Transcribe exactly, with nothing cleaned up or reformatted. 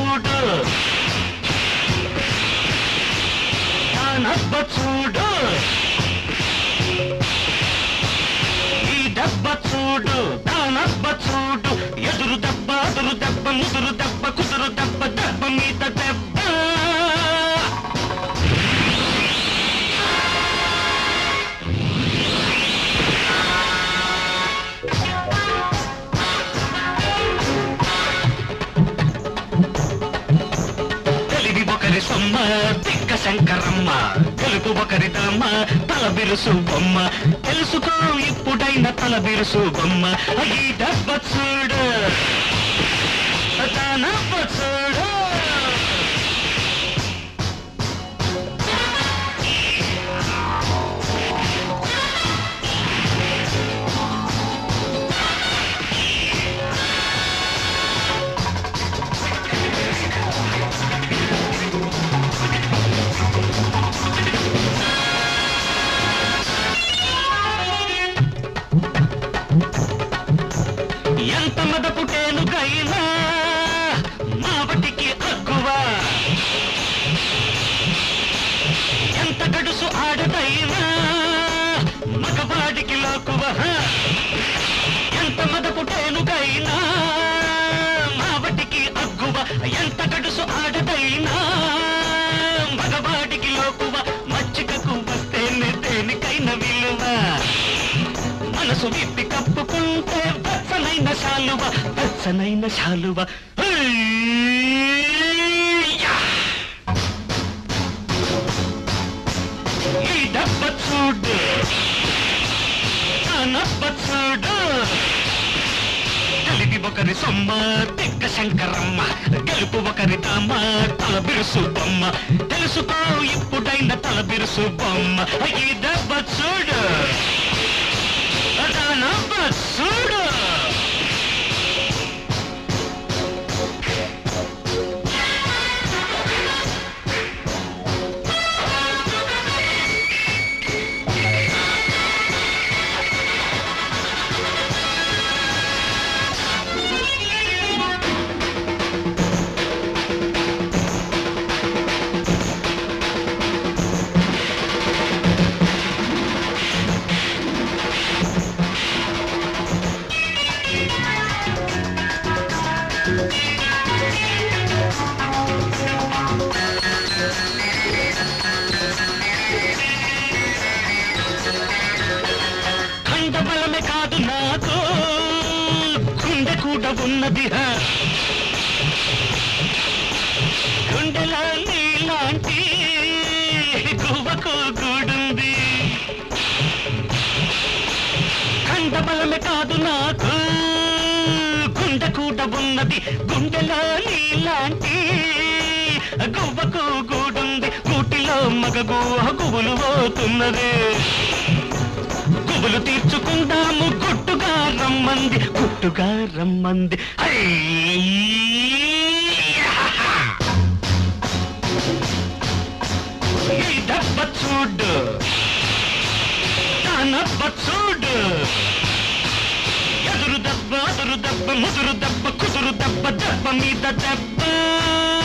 చూడు దానబ్బ చూడు ఈ దెబ్బ చూడు దానబ్బ చూడు ఎదురు దెబ్బ అదురు దెబ్బ ముదురు దెబ్బ కుదురు దెబ్బ దెబ్బ మీద దెబ్బ సొమ్మ తిక్క శంకరమ్మ గెలుపు ఒకరి తమ్మ తల బిరుసు బొమ్మ తెలుసుకో ఇప్పుడైన తల బిరుసు బొమ్మ ఈ దెబ్బ చూడు దానబ్బ చూడు ఎంత మదపుటేనుకైనా మావటికి అగ్గువ ఎంత గడుసు ఆడదైనా మగవాడికి లోకువ ఎంత మదపుటేనుకైనా మావటికి అగ్గువ ఎంత గడుసు ఆడదైనా మగవాడికి లోకువ మచ్చికకు వస్తేనే దేనికైనా విలువ మనసు విప్పి కప్పుకుంటే వెచ్చనైన శాలువ వెచ్చనైన శాలువ ఈ దెబ్బ చూడు దానబ్బ చూడు కలిపి ఒకరి సొమ్మ తిక్క శంకరమ్మ గెలుపు ఒకరి తమ్మ తల బిరుసు బొమ్మ తెలుసుకో ఇప్పుడైన తల బిరుసు బొమ్మ ఈ దెబ్బ చూడు దానబ్బ చూడు ఖండబలమే కాదు నాకు గుండె కూడా ఉన్నది గుండెలో నీలాంటి గువ్వకు గూడుంది ఖండబలమే కాదు నాకు గుండె కూడా ఉన్నది గుండెలో నీలాంటి గువ్వకు గూడుంది గూటిలో మగగు గువ్వులు పోతున్నది గువ్వులు తీర్చుకుందాము గుట్టుగా రమ్మంది గుట్టుగా రమ్మంది ఈ దెబ్బ చూడు దానబ్బ చూడు ఎదురు దెబ్బ అదురు దెబ్బ ముదురు దెబ్బ కుదురు దెబ్బ దెబ్బ మీద దెబ్బ